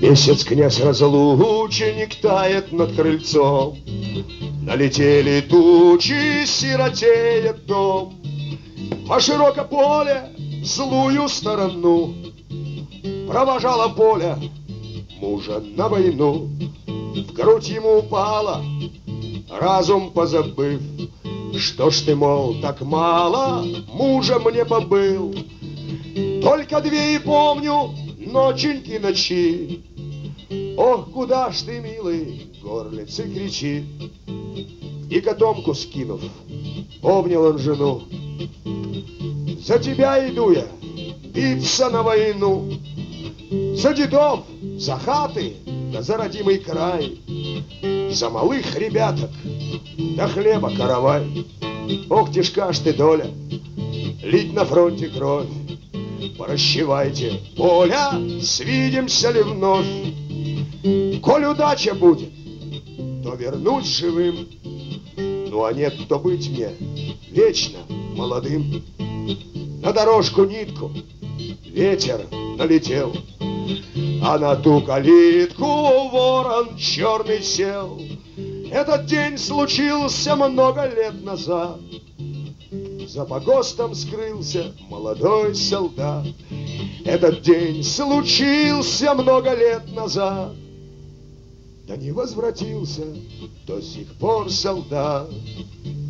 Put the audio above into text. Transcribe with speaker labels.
Speaker 1: Месяц князь разлучник тает над крыльцом, налетели тучи, сиротеет дом. По широкое поле злую сторону провожала Поля мужа на войну. В грудь ему упала, разум позабыв. Что ж ты, мол, так мало мужа мне побыл? Только две и помню ноченьки ночи. Ох, куда ж ты, милый, горлицы кричит. И котомку скинув, обнял он жену. За тебя иду я биться на войну. За дедов, за хаты, да за родимый край, за малых ребяток, да хлеба каравай. Ох, тяжка ж ты, доля, лить на фронте кровь. Прощевайте, Поля, свидимся ли вновь? Коль удача будет, то вернусь живым. Ну а нет, то быть мне вечно молодым. На дорожку нитку ветер налетел, а на ту калитку ворон черный сел. Этот день случился много лет назад. За погостом скрылся молодой солдат. Этот день случился много лет назад. Да не возвратился до сих пор солдат.